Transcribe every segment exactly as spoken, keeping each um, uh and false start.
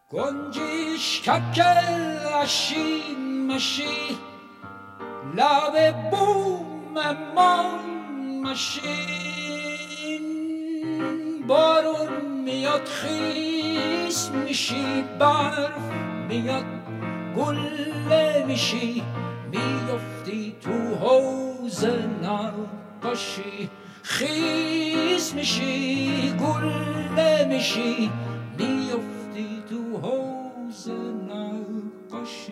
گنجیش ککل اشی مشی لب بوم من مشین بارون میاد خیس میشی برف میاد گله میشی میفتی تو حوض نقاشی خیس میشی گله میشی میفتی تو حوض نقاشی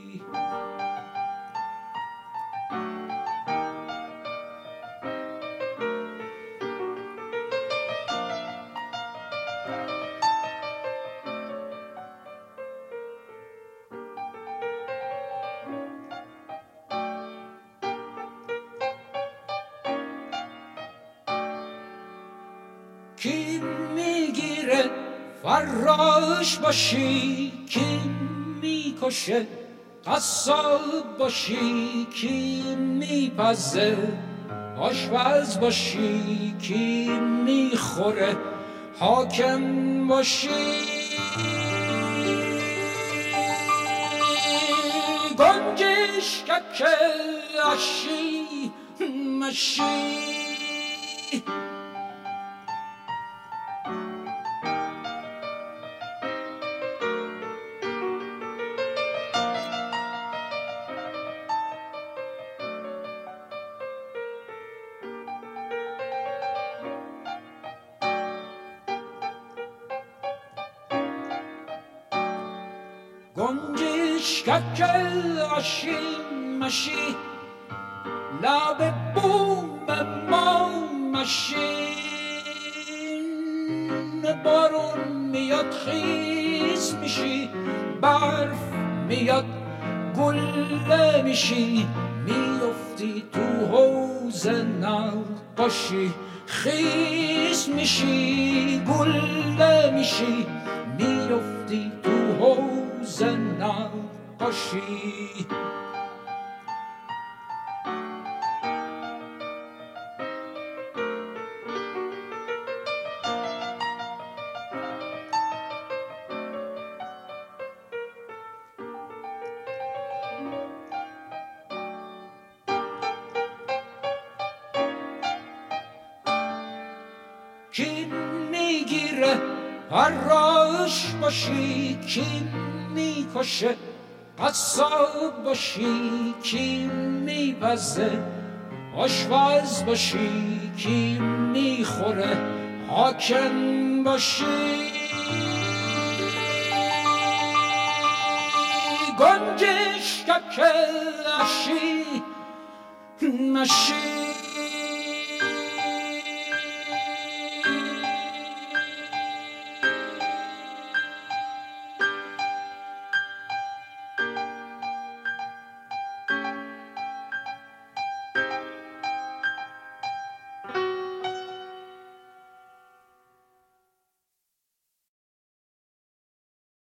کی میگیره فراش باشی کی میکشه قصاب باشی کی میپزه آشپز باشی کی میخوره حاکم باشی گنجش ککل اشی مشی گنجش ککل اشی مشی لب بوم ما مشین بارون میاد خیس میشی برف میاد گله میشی میفتی تو حوض نقاشی خیس میشی گله میشی میفتی تو حوض نقاشی کی میگیره حراش باشی کی میکشه قصاب باشی کی میپزه آشپز باشی کی میخوره حاکم باشی گنجش ککل اشی مشی